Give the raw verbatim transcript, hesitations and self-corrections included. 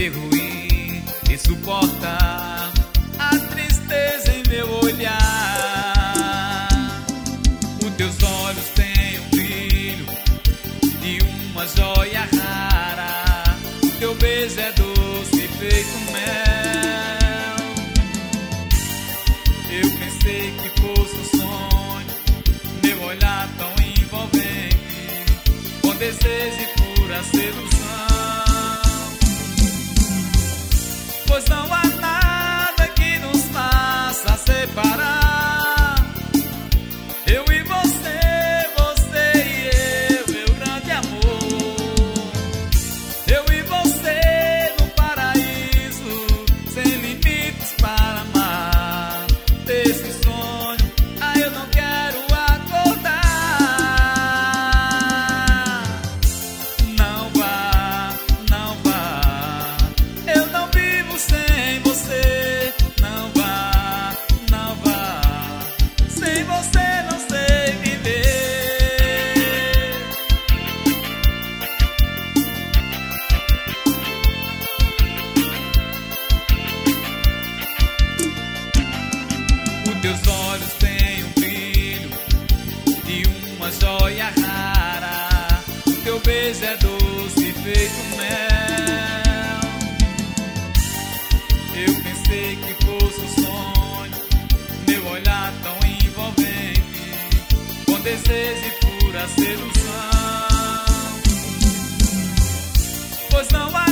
ser ruim e suportar a tristeza em meu olhar. Os teus olhos têm um brilho de uma joia rara. O teu beijo é doce feito mel. Eu pensei que fosse um sonho, meu olhar tão envolvente, com desejo e pura sedução. Pois não há nada que nos faça separar. Eu e você, você e eu, meu grande amor. Eu e você no paraíso, sem limites para amar. Desse sonho, ah, eu não quero acordar. Não vá, não vá, eu não vivo sem você. Não vá, não vá, sem você não sei viver. Os teus olhos têm um brilho de uma joia rara. O teu beijo é doce feito mel. Eu pensei que fosse um sonho, meu olhar tão envolvente, com desejo e pura sedução. Pois não há